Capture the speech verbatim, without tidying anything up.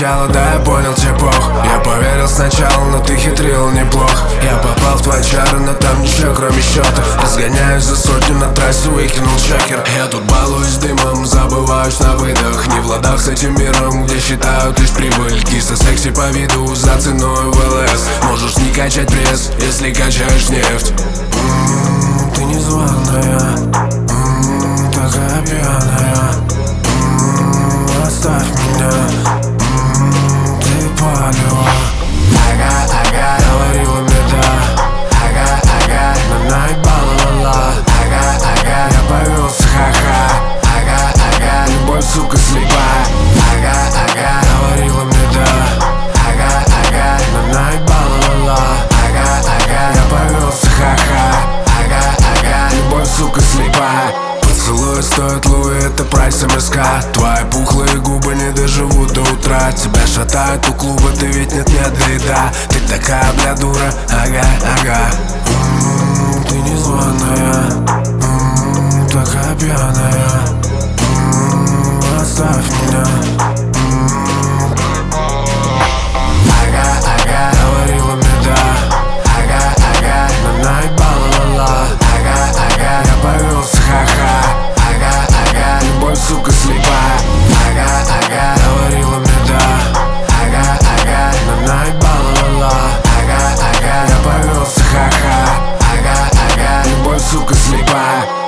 начала, да, я понял тебе плохо. Я поверил сначала, но ты хитрил неплохо. Я попал в твои чары, но там ничего кроме счета. Разгоняюсь за сотню на трассе, выкинул чекер. Я тут балуюсь дымом, забываюсь на выдох. Не в ладах с этим миром, где считают лишь прибыль. Киса секси по виду, за ценой в ЛС. Можешь не качать пресс, если качаешь нефть. М-м, ты незваная, м-м, такая пьяная. М-м, оставь меня, м-м, ты палево. Ага, ага, говорила мне да. Ага, ага, на наебала ла-ла. Ага, ага, я повелся, ха-ха. Ага, ага, любовь, сука, слепая. Ага, ага, говорила мне да. Ага, ага, на наебала ла-ла. Ага, ага, я повелся, ха-ха. Ага, ага, любовь, сука, слепая. Поцелуй стоит Луи, это прайс МСК. Твои пухлые губы не доживут до утра. Тебя шатают у клуба, ты ведь нет-нет, да и да. Ты такая, бля, дура, ага, ага. М-м, ты незваная, м-м, такая пьяная. М-м, оставь меня. М-м. Ага, ага, говорила мне да. Ага, ага, на наебала ла-ла. Ага, ага, я повелся, ха-ха. Ага, ага, любовь, сука, слепая. Ага, ага, говорила мне да. Ага, ага, на наебала ла-ла. Ага, ага, я повелся, ха-ха. Ага, ага, любовь, сука, слепая.